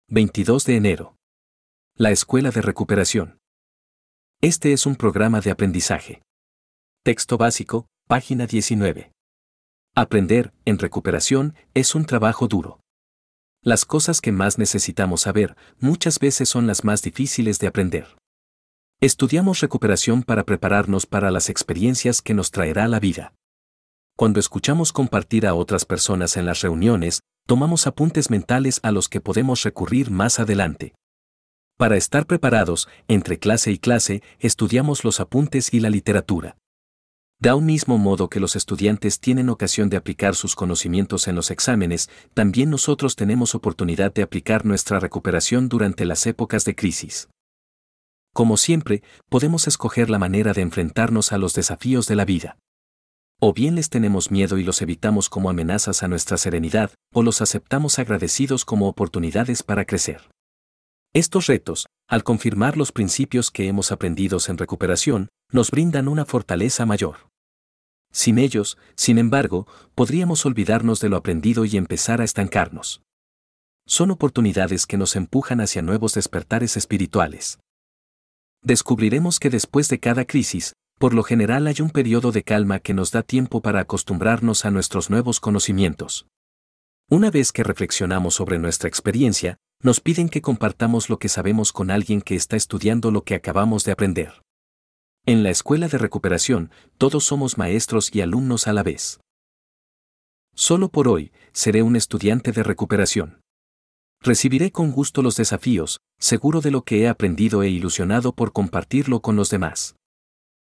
22 de enero. La Escuela de Recuperación. Este es un programa de aprendizaje. Texto básico, página 19. Aprender, en recuperación, es un trabajo duro. Las cosas que más necesitamos saber, muchas veces son las más difíciles de aprender. Estudiamos recuperación para prepararnos para las experiencias que nos traerá la vida. Cuando escuchamos compartir a otras personas en las reuniones, tomamos apuntes mentales a los que podemos recurrir más adelante. Para estar preparados, entre clase y clase, estudiamos los apuntes y la literatura. De un mismo modo que los estudiantes tienen ocasión de aplicar sus conocimientos en los exámenes, también nosotros tenemos oportunidad de aplicar nuestra recuperación durante las épocas de crisis. Como siempre, podemos escoger la manera de enfrentarnos a los desafíos de la vida. O bien les tenemos miedo y los evitamos como amenazas a nuestra serenidad, o los aceptamos agradecidos como oportunidades para crecer. Estos retos, al confirmar los principios que hemos aprendido en recuperación, nos brindan una fortaleza mayor. Sin ellos, sin embargo, podríamos olvidarnos de lo aprendido y empezar a estancarnos. Son oportunidades que nos empujan hacia nuevos despertares espirituales. Descubriremos que después de cada crisis, por lo general hay un periodo de calma que nos da tiempo para acostumbrarnos a nuestros nuevos conocimientos. Una vez que reflexionamos sobre nuestra experiencia, nos piden que compartamos lo que sabemos con alguien que está estudiando lo que acabamos de aprender. En la escuela de recuperación, todos somos maestros y alumnos a la vez. Solo por hoy, seré un estudiante de recuperación. Recibiré con gusto los desafíos, seguro de lo que he aprendido e ilusionado por compartirlo con los demás.